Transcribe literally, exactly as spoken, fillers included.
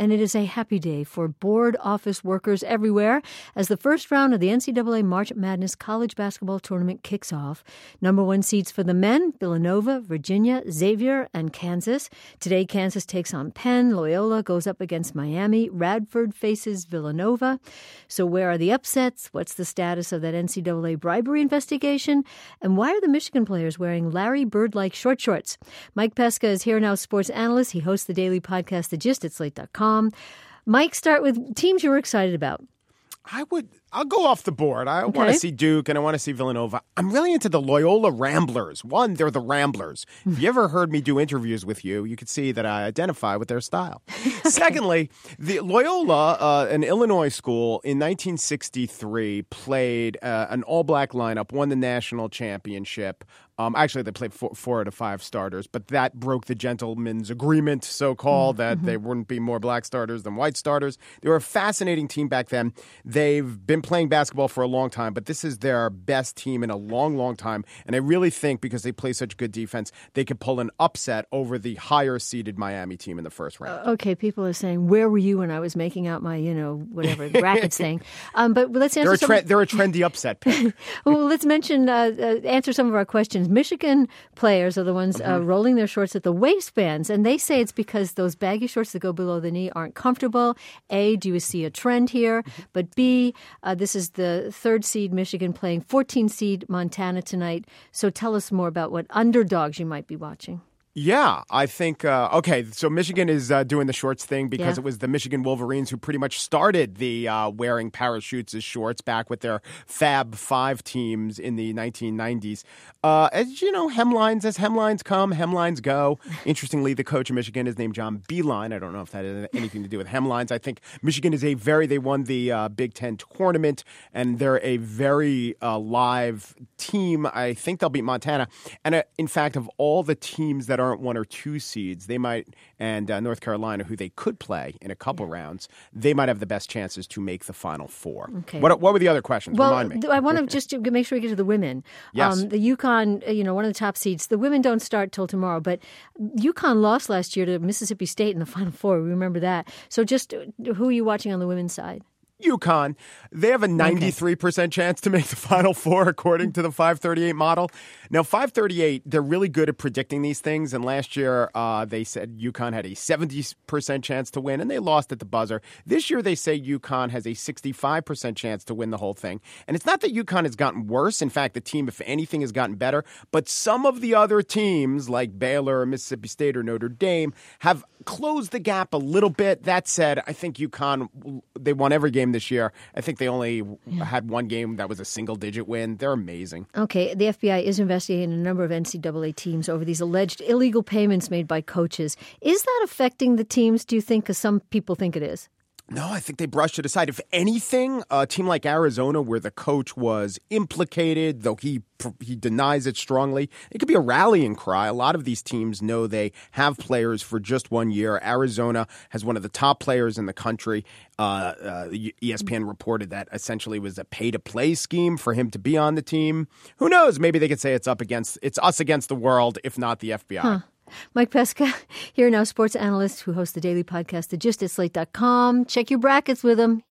and it is a happy day for board office workers everywhere as the first round of the N C double A March Madness College Basketball Tournament kicks off. Number one seeds for the men, Villanova, Virginia, Xavier, and Kansas. Today, Kansas takes on Penn. Loyola goes up against Miami. Radford faces Villanova. So where are the upsets? What's the status of that N C double A bribery investigation? And why are the Michigan players wearing Larry Bird-like short shorts? Mike Pesca is here now, sports analyst. He hosts the daily podcast, The Gist, at slate dot com. Mike, start with teams you were excited about. I would, I'll go off the board. I Okay. want to see Duke and I want to see Villanova. I'm really into the Loyola Ramblers. One, they're the Ramblers. If you ever heard me do interviews with you, you could see that I identify with their style. Okay. Secondly, the Loyola, uh, an Illinois school in nineteen sixty-three, played uh, an all-black lineup, won the national championship. Um, actually, they played four, four out of five starters, but that broke the gentleman's agreement, so-called, that mm-hmm. there wouldn't be more black starters than white starters. They were a fascinating team back then. They've been playing basketball for a long time, but this is their best team in a long, long time. And I really think because they play such good defense, they could pull an upset over the higher-seeded Miami team in the first round. Uh, okay, people are saying, where were you when I was making out my, you know, whatever, brackets thing? Um, but let's answer they're a, tre- some... they're a trendy upset pick. Well, let's mention, uh, uh, answer some of our questions. Michigan players are the ones uh, mm-hmm. rolling their shorts at the waistbands, and they say it's because those baggy shorts that go below the knee aren't comfortable. A, do you see a trend here? Mm-hmm. But B, uh, this is the third seed Michigan playing fourteen seed Montana tonight. So tell us more about what underdogs you might be watching. Yeah, I think, uh, okay, so Michigan is uh, doing the shorts thing because yeah. it was the Michigan Wolverines who pretty much started the uh, wearing parachutes as shorts back with their Fab Five teams in the nineteen nineties. Uh, as you know, hemlines, as hemlines come, hemlines go. Interestingly, the coach of Michigan is named John Beilein. I don't know if that has anything to do with hemlines. I think Michigan is a very, they won the uh, Big Ten tournament, and they're a very uh, live team. I think they'll beat Montana. And uh, in fact, of all the teams that are aren't one or two seeds, they might, and uh, North Carolina, who they could play in a couple yeah. rounds, they might have the best chances to make the Final Four. Okay. What, what were the other questions? Well, Remind me. I want to just make sure we get to the women. Yes. Um, the UConn, you know, one of the top seeds. The women don't start till tomorrow, but UConn lost last year to Mississippi State in the Final Four. We remember that. So just who are you watching on the women's side? UConn, they have a ninety-three percent okay. chance to make the Final Four according to the five thirty-eight model. Now, five thirty-eight, they're really good at predicting these things. And last year, uh, they said UConn had a seventy percent chance to win, and they lost at the buzzer. This year, they say UConn has a sixty-five percent chance to win the whole thing. And it's not that UConn has gotten worse. In fact, the team, if anything, has gotten better. But some of the other teams, like Baylor or Mississippi State or Notre Dame, have closed the gap a little bit. That said, I think UConn, they won every game this year. I think they only yeah. had one game that was a single-digit win. They're amazing. Okay, the F B I is investigating a number of N C double A teams over these alleged illegal payments made by coaches. Is that affecting the teams, do you think? Because some people think it is. No, I think they brushed it aside. If anything, a team like Arizona, where the coach was implicated, though he he denies it strongly, it could be a rallying cry. A lot of these teams know they have players for just one year. Arizona has one of the top players in the country. Uh, uh, E S P N reported that essentially was a pay-to-play scheme for him to be on the team. Who knows? Maybe they could say it's up against it's us against the world, if not the F B I. Huh. Mike Pesca, here now, sports analyst who hosts the daily podcast, The Gist, at slate dot com. Check your brackets with him.